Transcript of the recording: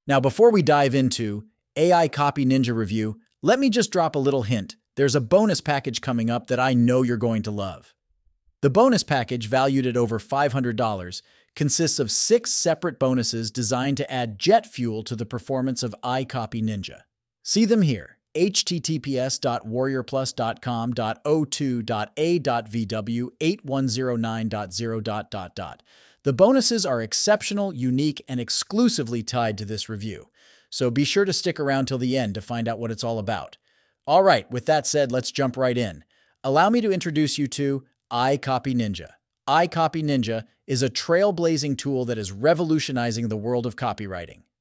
Now, before we dive into AI Copy Ninja review, let me just drop a little hint. There's a bonus package coming up that I know you're going to love. The bonus package, valued at over $500, consists of 6 separate bonuses designed to add jet fuel to the performance of iCopy Ninja. See them here: https://warriorplus.com.o2.a.vw8109.0. The bonuses are exceptional, unique, and exclusively tied to this review, so be sure to stick around till the end to find out what it's all about. All right, with that said, let's jump right in. Allow me to introduce you to iCopy Ninja. iCopy Ninja is a trailblazing tool that is revolutionizing the world of copywriting.